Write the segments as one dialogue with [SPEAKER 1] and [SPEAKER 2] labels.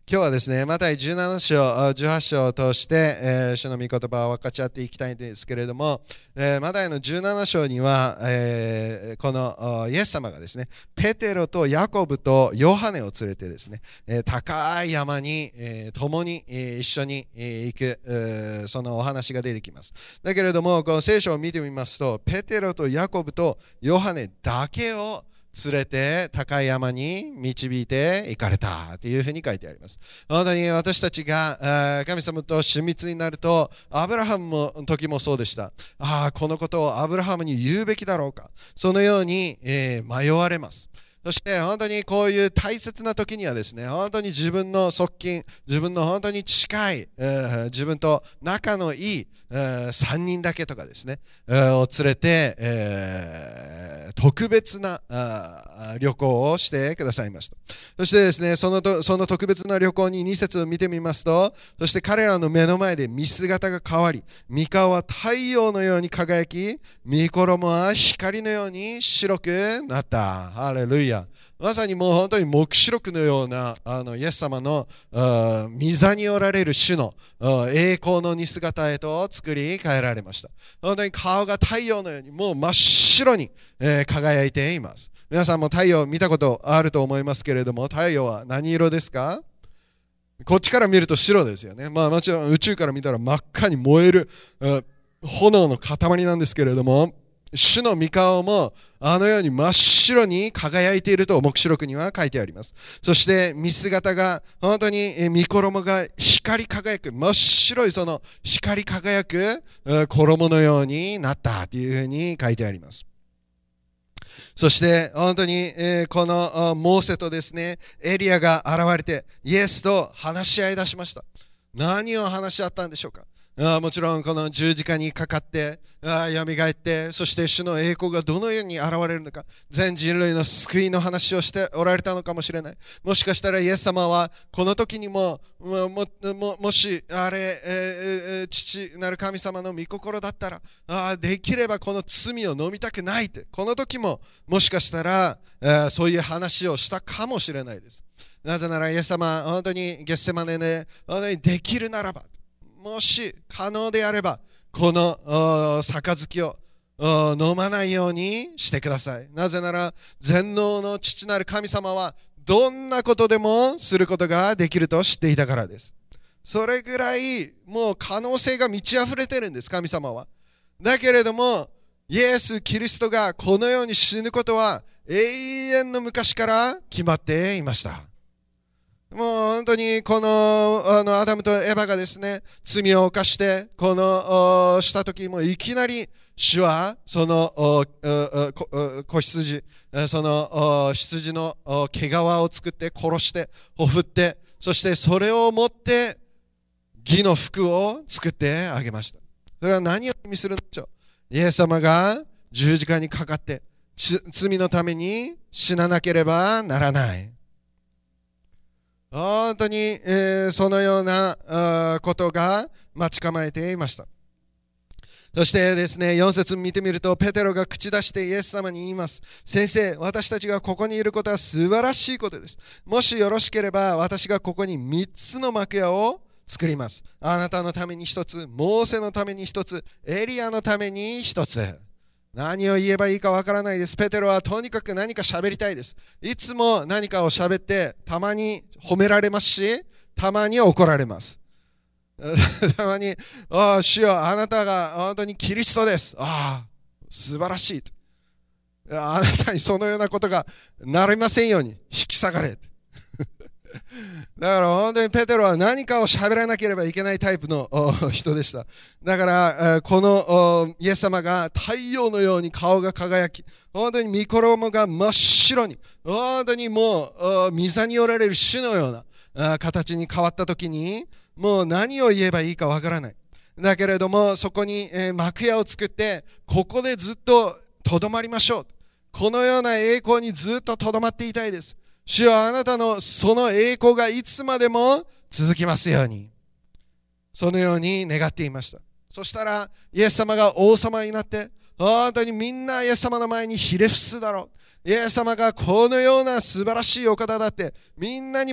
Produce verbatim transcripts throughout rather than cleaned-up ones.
[SPEAKER 1] 今日はですね、マタイじゅうなな章、じゅうはち章を通して、えー、主の御言葉を分かち合っていきたいんですけれども、えー、マタイのじゅうなな章には、えー、このイエス様がですね、ペテロとヤコブとヨハネを連れてですね、えー、高い山に、えー、共に、えー、一緒に、えー、行く、えー、そのお話が出てきます。だけれども、この聖書を見てみますと、ペテロとヤコブとヨハネだけを連れて高い山に導いて行かれたというふうに書いてあります。本当に私たちが神様と親密になると、アブラハムの時もそうでした。ああ、このことをアブラハムに言うべきだろうか。そのように、えー、迷われます。そして本当にこういう大切な時にはですね、本当に自分の側近、自分の本当に近い、えー、自分と仲のいい、えー、さんにんだけとかですね、えー、を連れて、えー、特別な旅行をしてくださいました。そしてですね、そのと、その特別な旅行にに節を見てみますと、そして彼らの目の前で見姿が変わり、御顔は太陽のように輝き、御衣は光のように白くなった。ハレルヤ。まさにもう本当に黙示録のようなあのイエス様の御座におられる主の栄光の似姿へと作り変えられました。本当に顔が太陽のようにもう真っ白に、えー、輝いています。皆さんも太陽見たことあると思いますけれども、太陽は何色ですか？こっちから見ると白ですよね。まあもちろん宇宙から見たら真っ赤に燃える炎の塊なんですけれども、主の御顔もあのように真っ白に輝いていると黙示録には書いてあります。そして見姿が本当に御衣が光り輝く、真っ白いその光り輝く衣のようになったというふうに書いてあります。そして本当にこのモーセとですね、エリアが現れてイエスと話し合い出しました。何を話し合ったんでしょうか？あもちろんこの十字架にかかってあよみがえって、そして主の栄光がどのように現れるのか、全人類の救いの話をしておられたのかもしれない。もしかしたらイエス様はこの時にも も, も, も, もしあれ、えー、父なる神様の御心だったらあできればこの罪を飲みたくないって、この時ももしかしたら、えー、そういう話をしたかもしれないです。なぜならイエス様本当にゲッセマネで本当にできるならば、もし可能であればこの杯を飲まないようにしてください。なぜなら全能の父なる神様はどんなことでもすることができると知っていたからです。それぐらいもう可能性が満ち溢れてるんです、神様は。だけれどもイエス・キリストがこのように死ぬことは永遠の昔から決まっていました。もう本当にこの、あのアダムとエヴァがですね、罪を犯してこのした時もいきなり主はその子羊、その羊の毛皮を作って殺してほふって、そしてそれを持って義の服を作ってあげました。それは何を意味するんでしょう？イエス様が十字架にかかって罪のために死ななければならない。本当に、えー、そのようなことが待ち構えていました。そしてですね、よん節見てみると、ペテロが口出してイエス様に言います。先生、私たちがここにいることは素晴らしいことです。もしよろしければ私がここにみっつの幕屋を作ります。あなたのために一つ、モーセのために一つ、エリアのために一つ。何を言えばいいかわからないです。ペテロはとにかく何か喋りたいです。いつも何かを喋って、たまに褒められますし、たまに怒られます。たまに、ああ、主よ、あなたが本当にキリストです。ああ、素晴らしい。あなたにそのようなことがなりませんように、引き下がれ。だから本当にペテロは何かを喋らなければいけないタイプの人でした。だからこのイエス様が太陽のように顔が輝き、本当に御衣が真っ白に、本当にもう御座におられる主のような形に変わった時に、もう何を言えばいいかわからない。だけれどもそこに幕屋を作って、ここでずっととどまりましょう。このような栄光にずっととどまっていたいです。主よ、あなたのその栄光がいつまでも続きますように。そのように願っていました。そしたらイエス様が王様になって、本当にみんなイエス様の前にひれ伏すだろう。イエス様がこのような素晴らしいお方だってみんなにも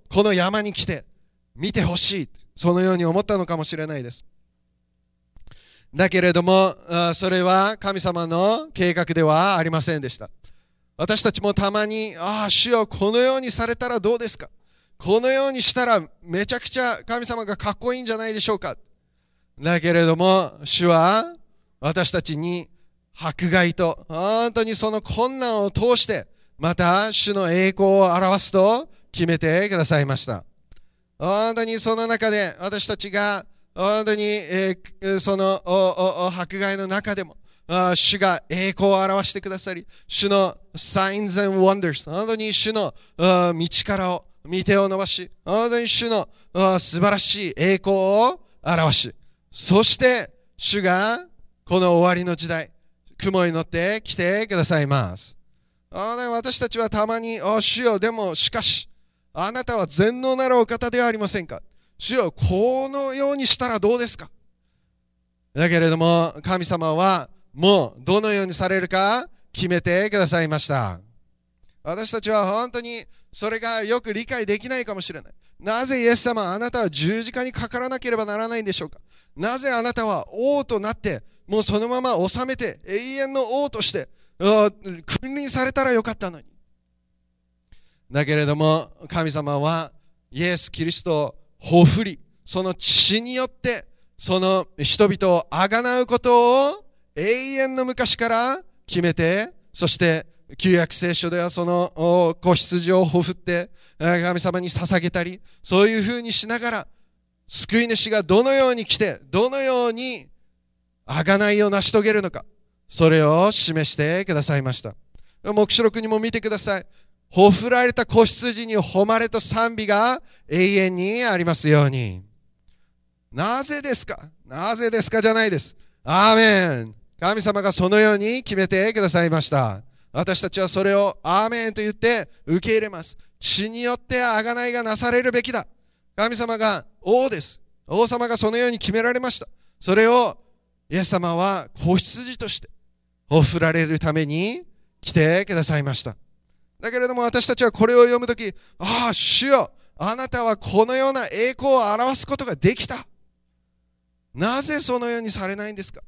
[SPEAKER 1] この山に来て見てほしい、そのように思ったのかもしれないです。だけれどもそれは神様の計画ではありませんでした。私たちもたまに、ああ主よこのようにされたらどうですか、このようにしたらめちゃくちゃ神様がかっこいいんじゃないでしょうか。だけれども主は私たちに迫害と本当にその困難を通してまた主の栄光を表すと決めてくださいました。本当にその中で私たちが本当に、えー、その迫害の中でも主が栄光を表してくださり、主の signs and wonders、 本当に主の道からを御手を伸ばし、本当に主の素晴らしい栄光を表し、そして主がこの終わりの時代雲に乗って来てくださいます。私たちはたまに、お主よでもしかしあなたは全能なるお方ではありませんか、主よこのようにしたらどうですか。だけれども神様はもうどのようにされるか決めてくださいました。私たちは本当にそれがよく理解できないかもしれない。なぜイエス様あなたは十字架にかからなければならないんでしょうか。なぜあなたは王となってもうそのまま治めて永遠の王として君臨されたらよかったのに。だけれども神様はイエス・キリストをほふり、その血によってその人々をあがなうことを永遠の昔から決めて、そして旧約聖書ではその子羊をほふって神様に捧げたり、そういうふうにしながら救い主がどのように来てどのように贖いを成し遂げるのか、それを示してくださいました。黙示録にも見てください。ほふられた子羊に誉れと賛美が永遠にありますように。なぜですか、なぜですかじゃないです。アーメン。神様がそのように決めてくださいました。私たちはそれをアーメンと言って受け入れます。血によって贖いがなされるべきだ。神様が王です。王様がそのように決められました。それをイエス様は子羊としてほふられるために来てくださいました。だけれども私たちはこれを読むとき、ああ主よあなたはこのような栄光を表すことができた。なぜそのようにされないんですか。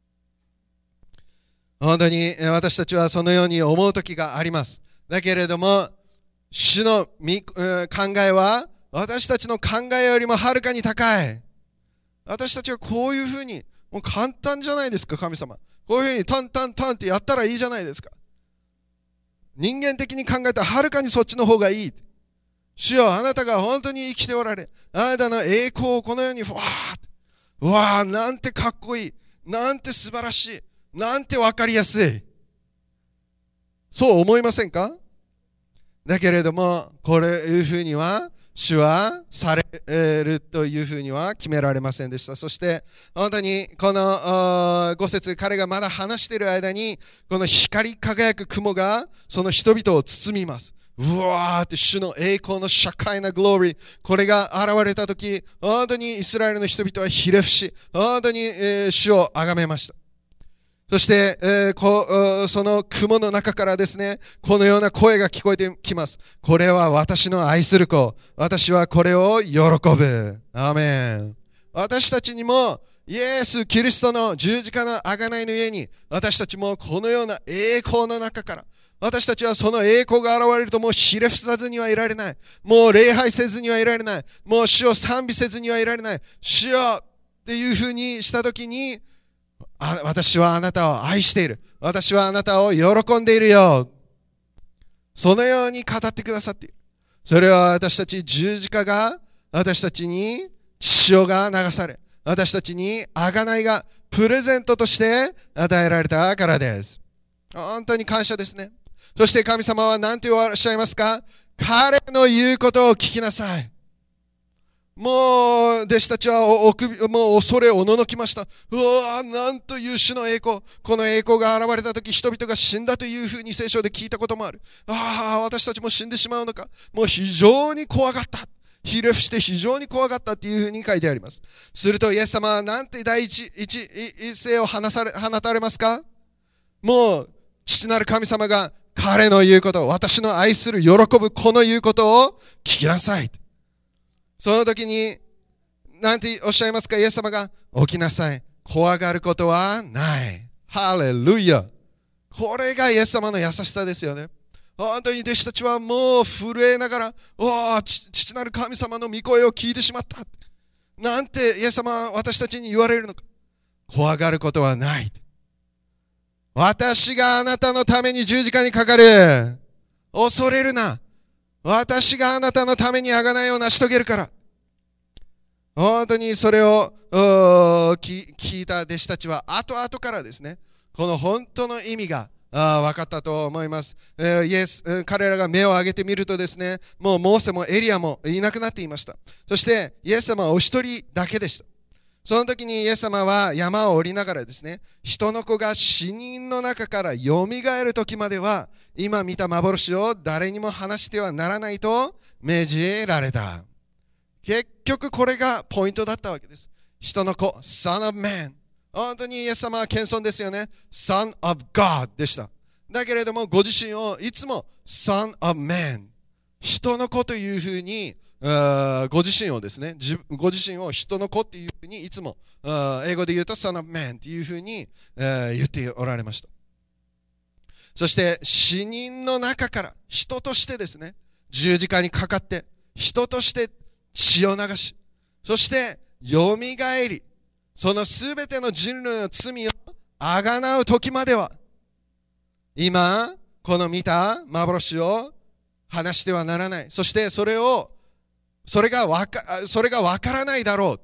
[SPEAKER 1] 本当に私たちはそのように思うときがあります。だけれども主の考えは私たちの考えよりもはるかに高い。私たちはこういうふうに、もう簡単じゃないですか。神様こういうふうにタンタンタンってやったらいいじゃないですか。人間的に考えたらはるかにそっちの方がいい。主よあなたが本当に生きておられ、あなたの栄光をこのようにふわーっ、わーなんてかっこいい、なんて素晴らしい、なんてわかりやすい、そう思いませんか。だけれどもこれいうふうには主はされるというふうには決められませんでした。そして本当にこのご節、彼がまだ話している間にこの光り輝く雲がその人々を包みます。うわーって主の栄光の社会なグローリー、これが現れたとき、本当にイスラエルの人々はひれ伏し、本当に主をあがめました。そして、えー、こその雲の中からですね、このような声が聞こえてきます。これは私の愛する子。私はこれを喜ぶ。アーメン。私たちにも、イエス・キリストの十字架の贖いの家に、私たちもこのような栄光の中から、私たちはその栄光が現れるともうひれ伏さずにはいられない。もう礼拝せずにはいられない。もう主を賛美せずにはいられない。主よっていうふうにしたときに、あ私はあなたを愛している。私はあなたを喜んでいるよ。そのように語ってくださっている。それは私たち十字架が私たちに血潮が流され、私たちに贖いがプレゼントとして与えられたからです。本当に感謝ですね。そして神様は何ておっしゃいますか。彼の言うことを聞きなさい。もう弟子たちはお首もう恐れおののきました。うわーなんという主の栄光。この栄光が現れたとき人々が死んだというふうに聖書で聞いたこともある。ああ私たちも死んでしまうのか。もう非常に怖かった。ひれ伏して非常に怖かったっていうふうに書いてあります。するとイエス様はなんて第一一一声を放され放たれますか。もう父なる神様が彼の言うこと、私の愛する喜ぶ子の言うことを聞きなさい。 その時に、なんておっしゃいますか？イエス様が、起きなさい。怖がることはない。ハレルヤ。これがイエス様の優しさですよね。本当に弟子たちはもう震えながら、おお、父なる神様の御声を聞いてしまった。なんてイエス様は私たちに言われるのか。怖がることはない。私があなたのために十字架にかかる。恐れるな。私があなたのために贖いを成し遂げるから。本当にそれを聞いた弟子たちは後々からですね、この本当の意味が分かったと思います。えー、イエス、彼らが目を上げてみるとですね、もうモーセもエリアもいなくなっていました。そしてイエス様はお一人だけでした。その時にイエス様は山を降りながらですね、人の子が死人の中からよみがえる時までは今見た幻を誰にも話してはならないと命じられた。結局これがポイントだったわけです。人の子、Son of Man。本当にイエス様は謙遜ですよね。Son of God でした。だけれどもご自身をいつも Son of Man、 人の子というふうにご自身をですね、ご自身を人の子っていうふうにいつも英語で言うと Son of Man っていうふうに言っておられました。そして死人の中から人としてですね、十字架にかかって人として血を流し、そしてよみがえり、そのすべての人類の罪をあがなう時までは、今この見た幻を話してはならない。そしてそれをそれがわかそれがわからないだろう。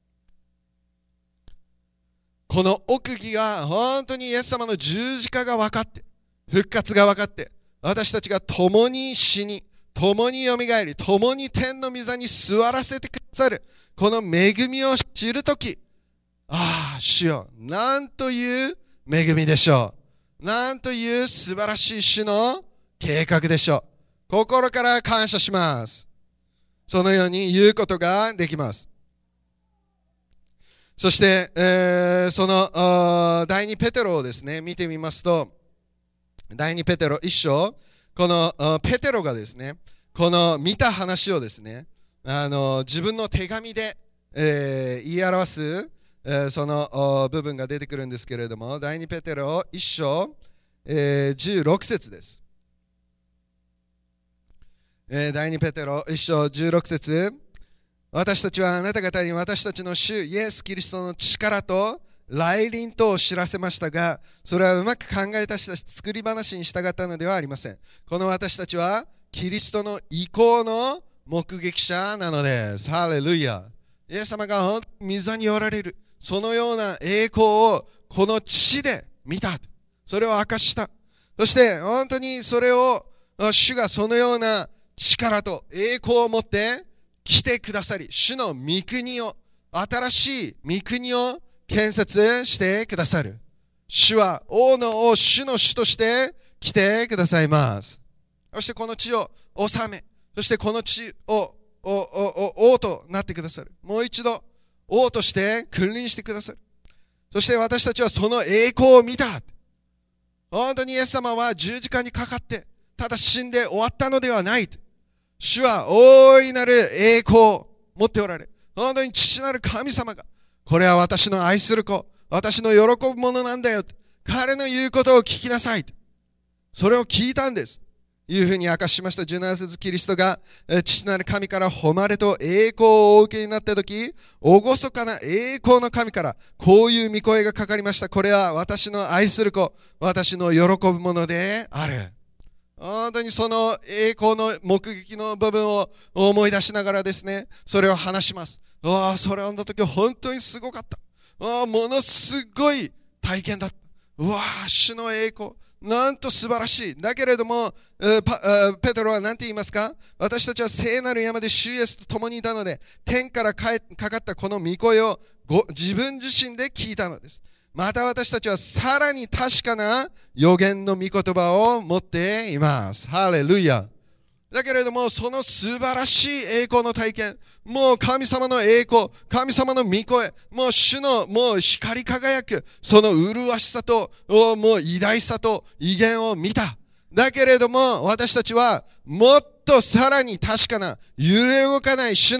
[SPEAKER 1] この奥義が本当にイエス様の十字架が分かって、復活が分かって、私たちが共に死に、共によみがえり、共に天の御座に座らせてくださる、この恵みを知るとき、ああ、主よ、なんという恵みでしょう。なんという素晴らしい主の計画でしょう。心から感謝します。そのように言うことができます。そして、えー、その第二ペテロをですね、見てみますと、第二ペテロ一章、このペテロがですね、この見た話をですね、あの自分の手紙で、えー、言い表す、えー、その部分が出てくるんですけれども、第二ペテロ一章、えー、じゅうろく節です。えー、第二ペテロ一章じゅうろく節、私たちはあなた方に私たちの主イエス・キリストの力と来臨とを知らせましたが、それはうまく考えたした作り話に従ったのではありません。この私たちはキリストの意向の目撃者なのです。ハレルヤ。イエス様が御座におられる、そのような栄光をこの地で見た。それを明かした。そして本当にそれを主がそのような力と栄光を持って来てくださり、主の御国を、新しい御国を建設してくださる。主は王の王、主の主として来てくださいます。そしてこの地を治め、そしてこの地を王となってくださる。もう一度王として君臨してくださる。そして私たちはその栄光を見た。本当にイエス様は十字架にかかってただ死んで終わったのではない。主は大いなる栄光を持っておられ、本当に父なる神様が、これは私の愛する子、私の喜ぶものなんだよ、彼の言うことを聞きなさい、それを聞いたんです、いうふうに明かしました。じゅうなな節、キリストが父なる神から誉れと栄光をお受けになったとき、厳かな栄光の神からこういう御声がかかりました。これは私の愛する子、私の喜ぶものである。本当にその栄光の目撃の部分を思い出しながらですね、それを話します。ああ、それをあの時本当にすごかった。ああ、ものすごい体験だった。うわあ、主の栄光、なんと素晴らしい。だけれども、ペテロは何て言いますか？私たちは聖なる山で主イエスと共にいたので、天からかかったこの御声をご自分自身で聞いたのです。また私たちはさらに確かな予言の御言葉を持っています。ハレルヤ。だけれども、その素晴らしい栄光の体験、もう神様の栄光、神様の御声、もう主のもう光り輝く、その麗しさと、もう偉大さと威厳を見た。だけれども、私たちはもっとさらに確かな、揺れ動かない主の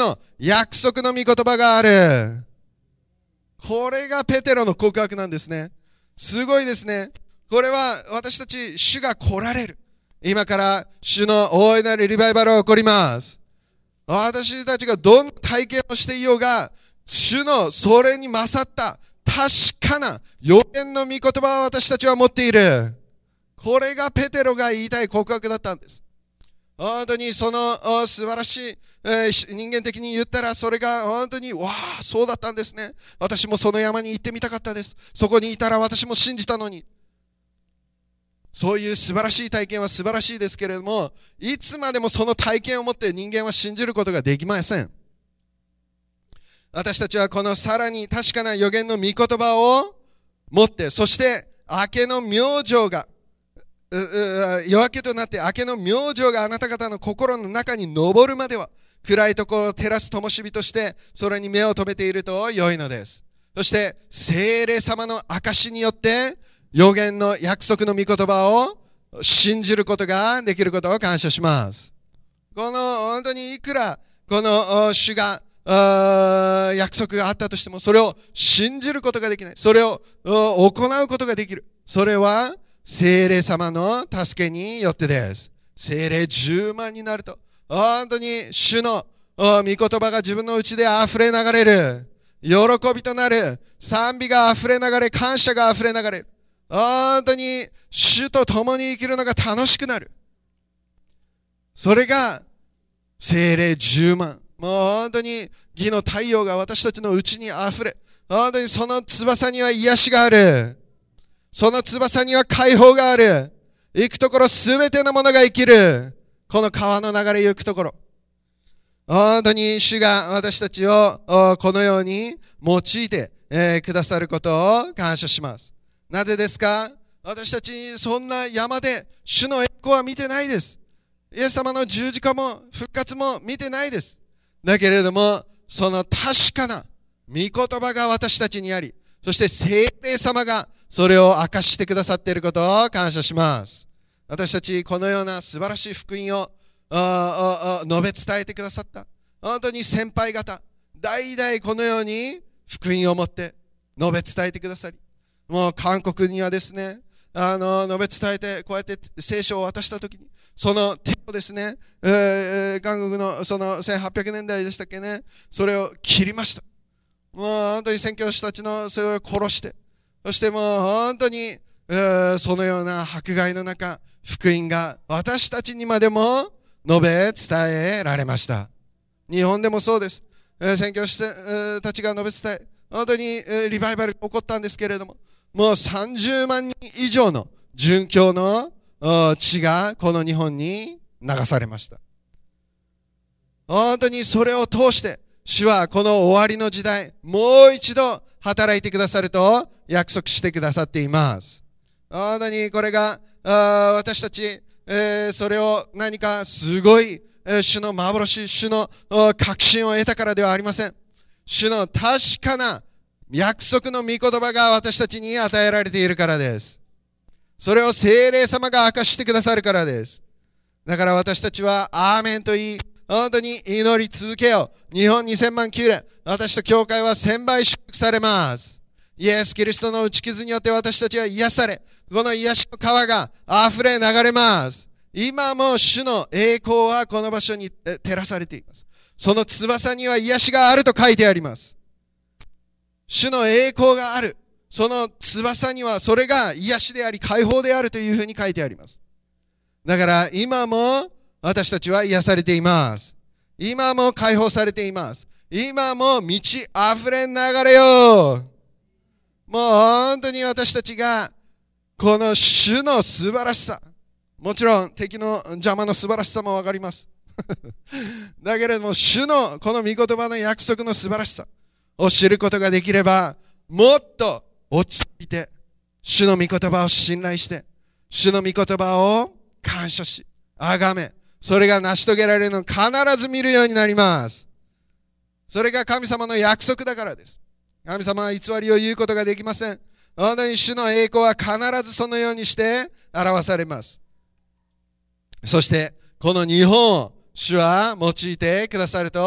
[SPEAKER 1] 約束の御言葉がある。これがペテロの告白なんですね。すごいですね。これは私たち、主が来られる。今から主の大いなるリバイバルが起こります。私たちがどんな体験をしていようが、主のそれに勝った確かな予言の御言葉を私たちは持っている。これがペテロが言いたい告白だったんです。本当にその素晴らしい、えー、人間的に言ったらそれが本当にわあそうだったんですね。私もその山に行ってみたかったです。そこにいたら私も信じたのに。そういう素晴らしい体験は素晴らしいですけれども、いつまでもその体験を持って人間は信じることができません。私たちはこのさらに確かな予言の御言葉を持って、そして明けの明星が夜明けとなって明けの明星があなた方の心の中に昇るまでは、暗いところを照らす灯火としてそれに目を留めていると良いのです。そして聖霊様の証によって予言の約束の御言葉を信じることができることを感謝します。この本当にいくらこの主が約束があったとしても、それを信じることができない。それを行うことができる。それは聖霊様の助けによってです。聖霊じゅうまんになると、本当に主の御言葉が自分のうちで溢れ流れる。喜びとなる。賛美が溢れ流れ、感謝が溢れ流れる。本当に主と共に生きるのが楽しくなる。それが聖霊じゅうまん。もう本当に義の太陽が私たちのうちに溢れ、本当にその翼には癒しがある。その翼には解放がある。行くところすべてのものが生きる。この川の流れ行くところ。本当に主が私たちをこのように用いて、えー、くださることを感謝します。なぜですか？私たちそんな山で主の栄光は見てないです。イエス様の十字架も復活も見てないです。だけれども、その確かな御言葉が私たちにあり、そして聖霊様がそれを明かしてくださっていることを感謝します。私たちこのような素晴らしい福音を述べ伝えてくださった本当に先輩方、代々このように福音を持って述べ伝えてくださり、もう韓国にはですね、あの述べ伝えてこうやって聖書を渡したときに、その手をですね、えー、韓国のそのせんはっぴゃくねんだいでしたっけね、それを切りました。もう本当に宣教師たちのそれを殺して、そしてもう本当に、えー、そのような迫害の中、福音が私たちにまでも述べ伝えられました。日本でもそうです。えー、宣教師たちが述べ伝え、本当に、えー、リバイバルが起こったんですけれども、もうさんじゅうまんにん以上の殉教の血がこの日本に流されました。本当にそれを通して主はこの終わりの時代、もう一度働いてくださると約束してくださっています。本当にこれが私たち、えー、それを何かすごい、えー、主の幻、主の確信を得たからではありません。主の確かな約束の御言葉が私たちに与えられているからです。それを聖霊様が明かしてくださるからです。だから私たちはアーメンと言い、本当に祈り続けよう。日本にせんまん宮殿、私と教会は千倍祝福されます。イエス・キリストの打ち傷によって私たちは癒され、この癒しの川が溢れ流れます。今も主の栄光はこの場所に照らされています。その翼には癒しがあると書いてあります。主の栄光がある。その翼にはそれが癒しであり解放であるというふうに書いてあります。だから今も私たちは癒されています。今も解放されています。今も満ち溢れ流れよう。もう本当に私たちがこの主の素晴らしさ、もちろん敵の邪魔の素晴らしさもわかりますだけれども主のこの御言葉の約束の素晴らしさを知ることができれば、もっと落ち着いて主の御言葉を信頼して主の御言葉を感謝し崇め、それが成し遂げられるのを必ず見るようになります。それが神様の約束だからです。神様は偽りを言うことができません。本当に主の栄光は必ずそのようにして表されます。そしてこの日本を主は用いてくださると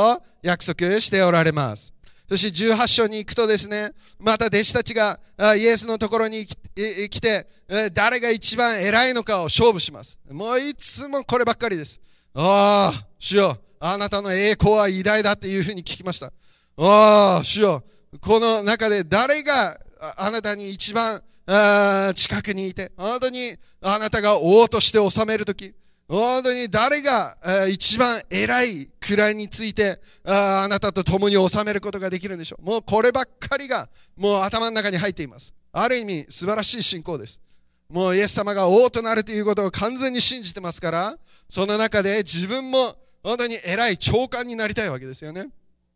[SPEAKER 1] 約束しておられます。そしてじゅうはち章に行くとですね、また弟子たちがイエスのところに来て、誰が一番偉いのかを勝負します。もういつもこればっかりです。ああ、主よ、あなたの栄光は偉大だっていうふうに聞きました。ああ、主よ、この中で誰があなたに一番近くにいて、本当にあなたが王として治めるとき、本当に誰が一番偉い位についてあなたと共に治めることができるんでしょう。もうこればっかりがもう頭の中に入っています。ある意味素晴らしい信仰です。もうイエス様が王となるということを完全に信じてますから、その中で自分も本当に偉い長官になりたいわけですよね。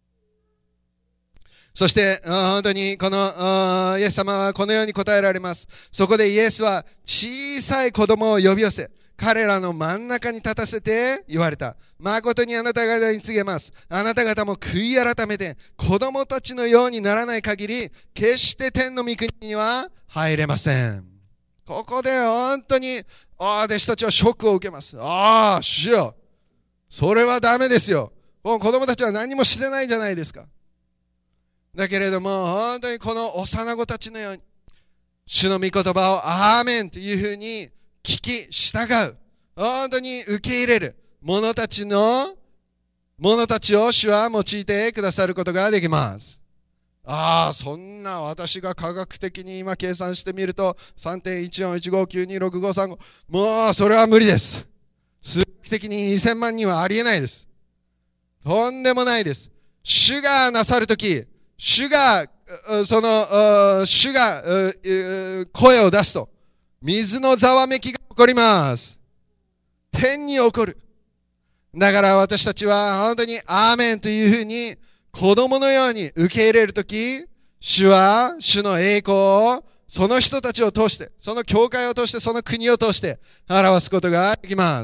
[SPEAKER 1] そして本当にこのイエス様はこのように答えられます。そこでイエスは小さい子供を呼び寄せ、彼らの真ん中に立たせて言われた。誠にあなた方に告げます。あなた方も悔い改めて子供たちのようにならない限り、決して天の御国には入れません。ここで本当に弟子たちはショックを受けます。ああ、主よ、それはダメですよ。この子供たちは何もしてないじゃないですか。だけれども本当にこの幼子たちのように、主の御言葉をアーメンというふうに聞き従う、本当に受け入れる者たちの者たちを主は用いてくださることができます。ああ、そんな私が科学的に今計算してみると さんてんいちよんいちごきゅうにろくごさんご、もうそれは無理です。数学的ににせんまんにんはありえないです。とんでもないです。主がなさるとき、主がその主が声を出すと、水のざわめきが起こります。天に起こる。だから私たちは本当にアーメンというふうに子供のように受け入れるとき、主は主の栄光をその人たちを通して、その教会を通して、その国を通して表すことができます。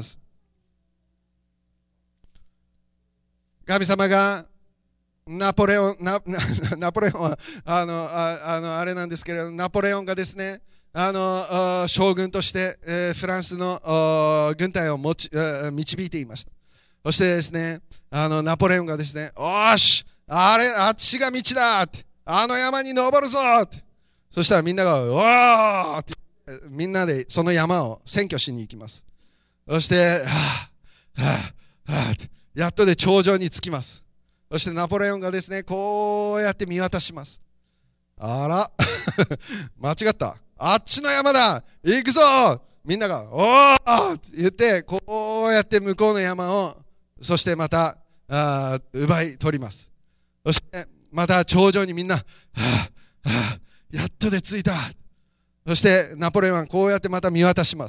[SPEAKER 1] 神様がナポレオン、ナ, ナポレオンはあの あ, あのあれなんですけれど、ナポレオンがですね、あの将軍として、えー、フランスの軍隊を持ち導いていました。そしてですね、あのナポレオンがですね、おーし、あれ、あっちが道だって、あの山に登るぞって、そしたらみんながおーって、みんなでその山を占拠しに行きます。そして、はぁ、はぁ、はぁって、やっとで頂上に着きます。そしてナポレオンがですね、こうやって見渡します。あら間違った、あっちの山だ、行くぞ。みんながおーって言って、こうやって向こうの山を、そしてまたあ奪い取ります。そしてまた頂上にみんな、はぁ、はぁ、やっとで着いた。そしてナポレオンはこうやってまた見渡します。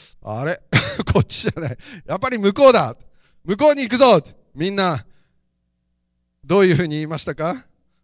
[SPEAKER 1] あれこっちじゃない、やっぱり向こうだ、向こうに行くぞ。みんなどういうふうに言いましたか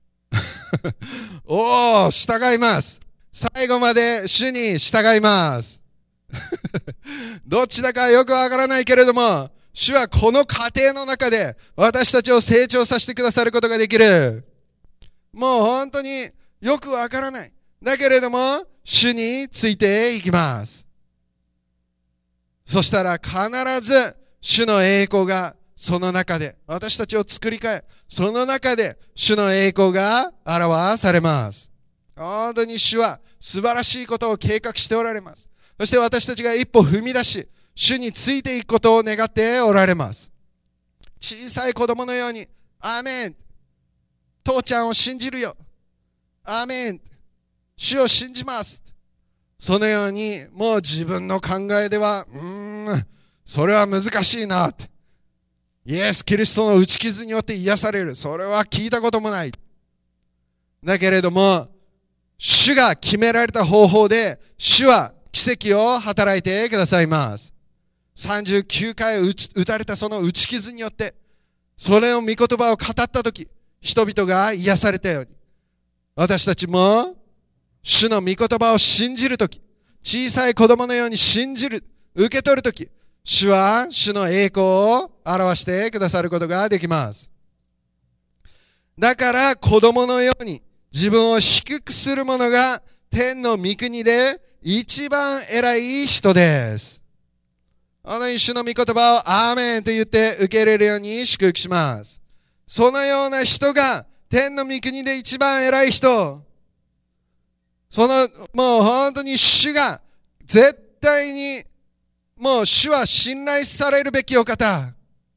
[SPEAKER 1] おー、従います。最後まで主に従いますどっちだかよくわからないけれども、主はこの過程の中で私たちを成長させてくださることができる。もう本当によくわからない。だけれども主についていきます。そしたら必ず主の栄光がその中で私たちを作り変え、その中で主の栄光が表されます。本当に主は素晴らしいことを計画しておられます。そして私たちが一歩踏み出し、主についていくことを願っておられます。小さい子供のように、アーメン、父ちゃんを信じるよ、アーメン、主を信じます。そのように、もう自分の考えでは、うーん、それは難しいなって、イエス・キリストの打ち傷によって癒される、それは聞いたこともない。だけれども主が決められた方法で主は奇跡を働いてくださいます。さんじゅうきゅうかい打ち打たれたその打ち傷によって、それを御言葉を語ったとき、人々が癒されたように、私たちも主の御言葉を信じるとき、小さい子供のように信じる、受け取るとき、主は主の栄光を表してくださることができます。だから子供のように自分を低くする者が天の御国で一番偉い人です。あの主の御言葉をアーメンと言って受け入れるように祝福します。 そのような人が天の御国で一番偉い人。その、もう本当に主が絶対に、もう主は信頼されるべきお方。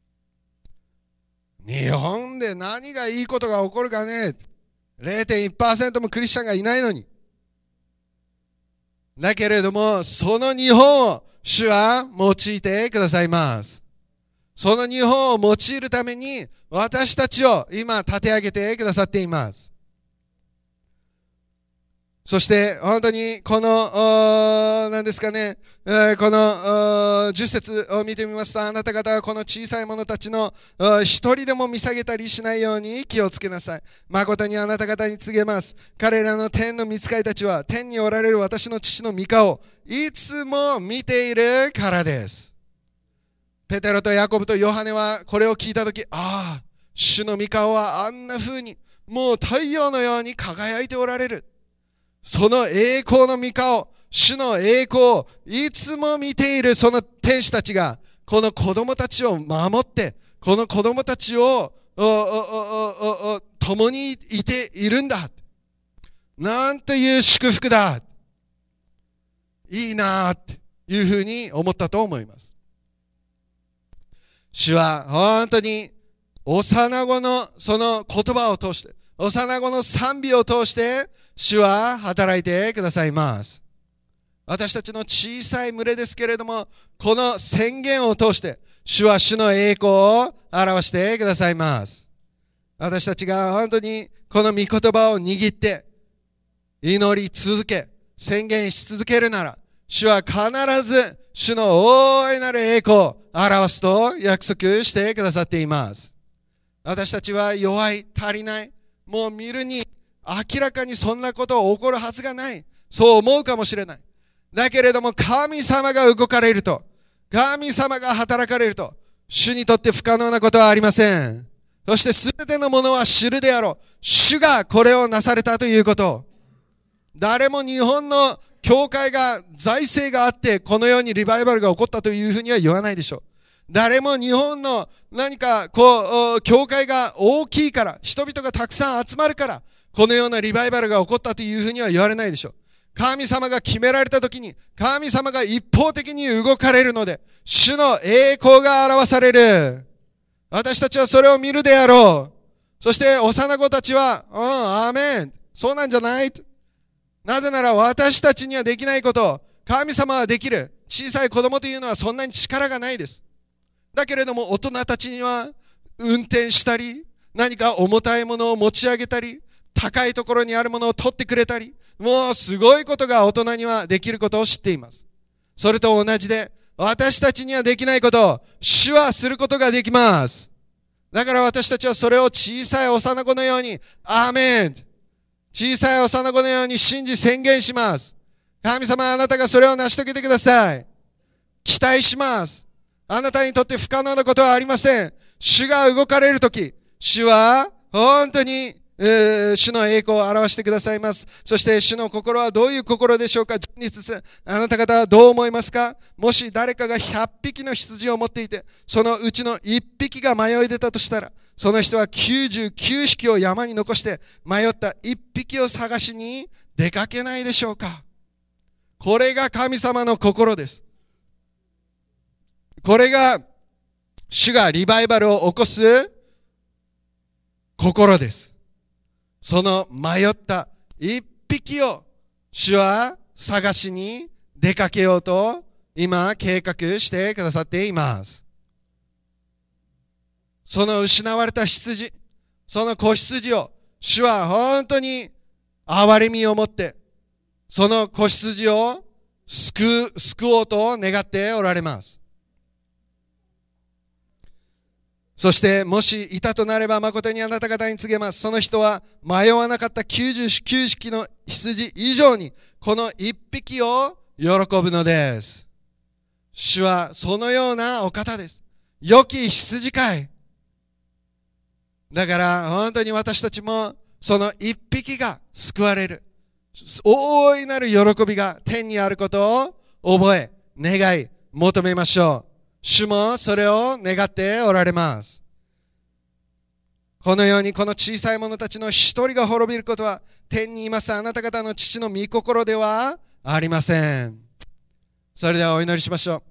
[SPEAKER 1] 日本で何がいいことが起こるかね。れいてんいちパーセント もクリスチャンがいないのに。だけれども、その日本を主は用いてくださいます。その日本を用いるために私たちを今立て上げてくださっています。そして本当にこの何ですかね、このじゅっ節を見てみますと、あなた方はこの小さい者たちの一人でも見下げたりしないように気をつけなさい。誠にあなた方に告げます。彼らの天の御使いたちは天におられる私の父の御顔をいつも見ているからです。ペテロとヤコブとヨハネはこれを聞いたとき、ああ、主の御顔はあんな風にもう太陽のように輝いておられる。その栄光の御顔、主の栄光をいつも見ているその天使たちが、この子供たちを守って、この子供たちを共にいているんだ。なんという祝福だ。いいなっていうふうに思ったと思います。主は本当に幼子のその言葉を通して、幼子の賛美を通して、主は働いてくださいます。私たちの小さい群れですけれども、この宣言を通して、主は主の栄光を表してくださいます。私たちが本当にこの御言葉を握って、祈り続け、宣言し続けるなら、主は必ず主の大いなる栄光を表すと約束してくださっています。私たちは弱い、足りない、もう見るに明らかにそんなこと起こるはずがない。そう思うかもしれない。だけれども神様が動かれると、神様が働かれると、主にとって不可能なことはありません。そしてすべてのものは知るであろう。主がこれをなされたということ。誰も日本の教会が財政があってこのようにリバイバルが起こったというふうには言わないでしょう。誰も日本の何かこう教会が大きいから、人々がたくさん集まるからこのようなリバイバルが起こったというふうには言われないでしょう。神様が決められたときに、神様が一方的に動かれるので、主の栄光が表される。私たちはそれを見るであろう。そして幼子たちは、うん、アーメン。そうなんじゃない？なぜなら私たちにはできないことを神様はできる。小さい子供というのはそんなに力がないです。だけれども大人たちには運転したり、何か重たいものを持ち上げたり、高いところにあるものを取ってくれたり、もうすごいことが大人にはできることを知っています。それと同じで、私たちにはできないことを主はすることができます。だから私たちはそれを小さい幼子のように、アーメン、小さい幼子のように信じ宣言します。神様、あなたがそれを成し遂げてください。期待します。あなたにとって不可能なことはありません。主が動かれるとき、主は本当に、えー、主の栄光を表してくださいます。そして主の心はどういう心でしょうか。じゅうに節、あなた方はどう思いますか。もし誰かがひゃっぴきの羊を持っていて、そのうちのいっぴきが迷い出たとしたら、その人はきゅうじゅうきゅうひきを山に残して迷ったいっぴきを探しに出かけないでしょうか。これが神様の心です。これが主がリバイバルを起こす心です。その迷った一匹を主は探しに出かけようと今計画してくださっています。その失われた羊、その子羊を主は本当に憐れみを持ってその子羊を救う、救おうと願っておられます。そしてもしいたとなれば誠にあなた方に告げます。その人は迷わなかったきゅうじゅうきゅうひきの羊以上にこの一匹を喜ぶのです。主はそのようなお方です。良き羊飼い。だから本当に私たちもその一匹が救われる大いなる喜びが天にあることを覚え、願い、求めましょう。主もそれを願っておられます。 このようにこの小さい者たちの一人が滅びることは天にいますあなた方の父の御心ではありません。それではお祈りしましょう。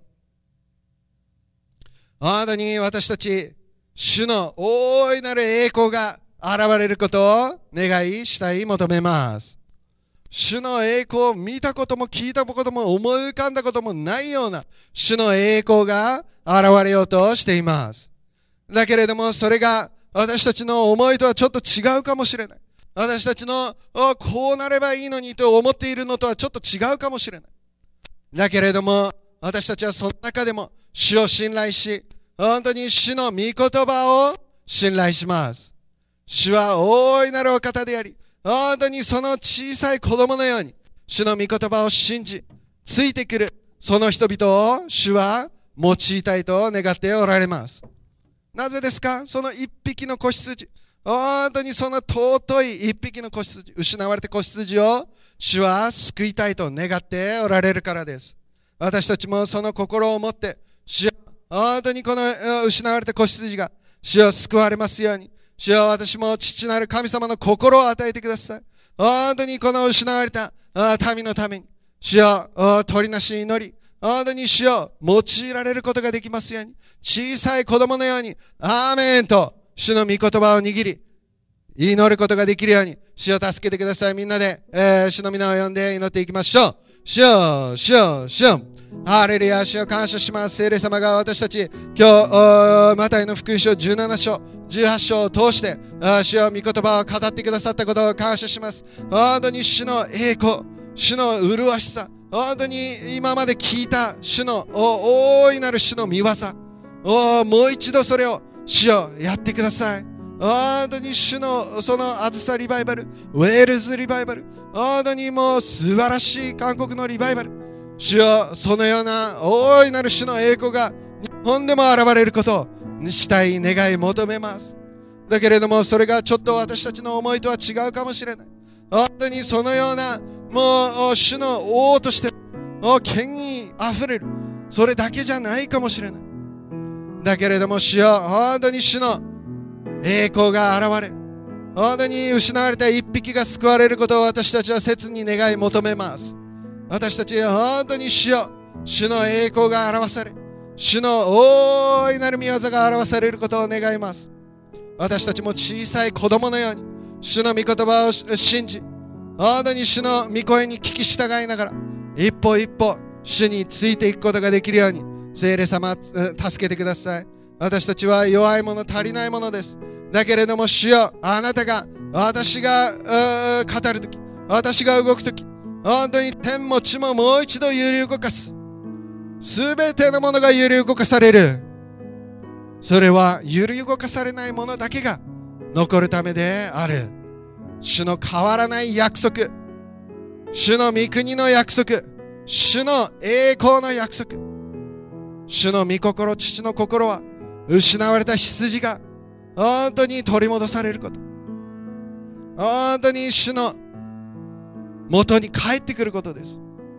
[SPEAKER 1] 本当に私たち主の大いなる栄光が現れることを願いしたい求めます。主の栄光を見たことも聞いたことも思い浮かんだこともないような主の栄光が現れようとしています。だけれどもそれが私たちの思いとはちょっと違うかもしれない。私たちのこうなればいいのにと思っているのとはちょっと違うかもしれない。だけれども私たちはその中でも主を信頼し、本当に主の御言葉を信頼します。主は大いなるお方であり、本当にその小さい子供のように主の御言葉を信じついてくるその人々を主は用いたいと願っておられます。なぜですか？その一匹の子羊、本当にその尊い一匹の子羊、失われた子羊を主は救いたいと願っておられるからです。私たちもその心を持って主よ、本当にこの失われた子羊が主よ救われますように、主よ私も父なる神様の心を与えてください。本当にこの失われた民のために主よ取りなし祈り、本当に主よ用いられることができますように、小さい子供のようにアーメンと主の御言葉を握り祈ることができるように主を助けてください。みんなで、えー、主の皆を呼んで祈っていきましょう。主よ主よ主よ、ハレルヤ、主を感謝します。聖霊様が私たち今日マタイの福音書じゅうなな章じゅうはち章を通して主よ御言葉を語ってくださったことを感謝します。本当に主の栄光、主の麗しさ、本当に今まで聞いた主の大いなる主の御業をもう一度それを主よやってください。本当に主のそのあずさリバイバル、ウェールズリバイバル、本当にもう素晴らしい韓国のリバイバル、主よそのような大いなる主の栄光が日本でも現れることをしたい願い求めます。だけれどもそれがちょっと私たちの思いとは違うかもしれない。本当にそのようなもう主の王として権威あふれるそれだけじゃないかもしれない。だけれども主よ本当に主の栄光が現れ、本当に失われた一匹が救われることを私たちは切に願い求めます。私たちは本当に主よ主の栄光が表され、主の大いなる御業が表されることを願います。私たちも小さい子供のように主の御言葉を信じ、本当に主の御声に聞き従いながら一歩一歩主についていくことができるように聖霊様助けてください。私たちは弱いもの足りないものです。だけれども主よあなたが私が語るとき、私が動くとき、本当に天も地ももう一度揺り動かす。すべてのものが揺り動かされる。それは揺り動かされないものだけが残るためである。主の変わらない約束、主の御国の約束、主の栄光の約束、主の御心、父の心は失われた羊が本当に取り戻されること、本当に主の元に帰ってくることです。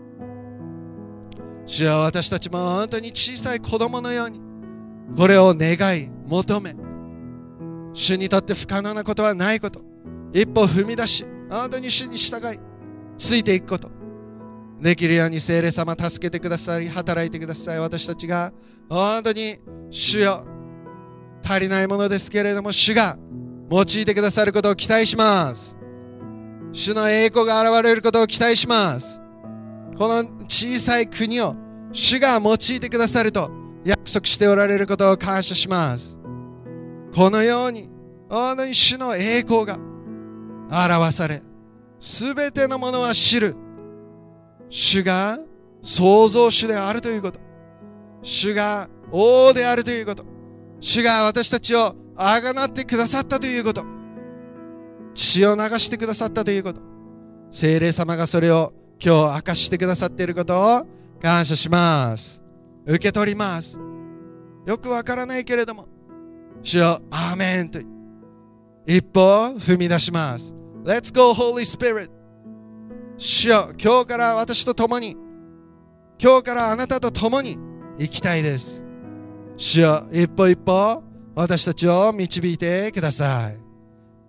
[SPEAKER 1] 主は私たちも本当に小さい子供のようにこれを願い求め、主にとって不可能なことはないこと、一歩踏み出し本当に主に従いついていくことできるように聖霊様助けてくださり働いてください。私たちが本当に主よ足りないものですけれども主が用いてくださることを期待します。主の栄光が現れることを期待します。この小さい国を主が用いてくださると約束しておられることを感謝します。このように本当に主の栄光が表され、すべてのものは知る主が創造主であるということ、主が王であるということ、主が私たちをあがなってくださったということ、血を流してくださったということ、聖霊様がそれを今日明かしてくださっていることを感謝します。受け取ります。よくわからないけれども主よアーメンと一歩踏み出します。 Let's go Holy Spirit。 主よ今日から私と共に、今日からあなたと共に生きたいです。主よ一歩一歩私たちを導いてください。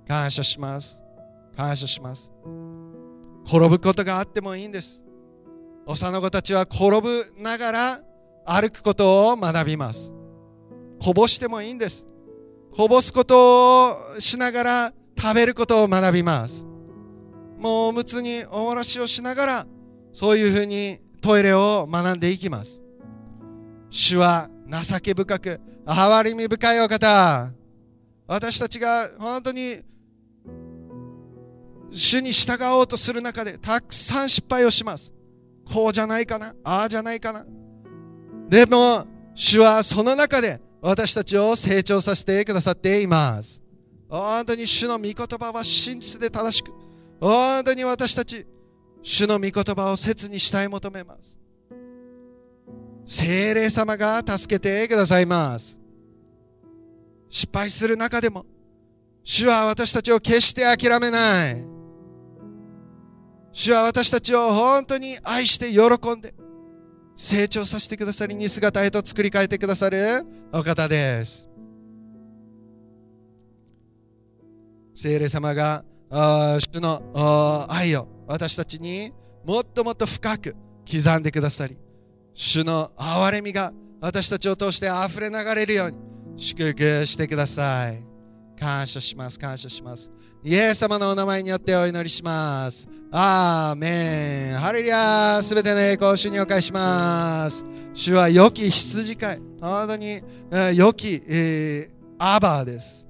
[SPEAKER 1] 感謝します。感謝します。転ぶことがあってもいいんです。幼子たちは転ぶながら歩くことを学びます。こぼしてもいいんです。こぼすことをしながら食べることを学びます。もうおむつにおもらしをしながら、そういうふうにトイレを学んでいきます。主は情け深く憐れみ深いお方。私たちが本当に主に従おうとする中でたくさん失敗をします。こうじゃないかな、ああじゃないかな。でも主はその中で私たちを成長させてくださっています。本当に主の御言葉は真実で正しく、本当に私たち主の御言葉を切に慕い求めます。聖霊様が助けてくださいます。失敗する中でも主は私たちを決して諦めない。主は私たちを本当に愛して喜んで成長させてくださり、似姿へと作り変えてくださるお方です。聖霊様が主の愛を私たちにもっともっと深く刻んでくださり、主の憐れみが私たちを通して溢れ流れるように祝福してください。感謝します。感謝します。イエス様のお名前によってお祈りします。アーメン。ハレルヤ。すべての栄光を主にお返しします。主は良き羊飼い、本当に良き、えー、アバーです。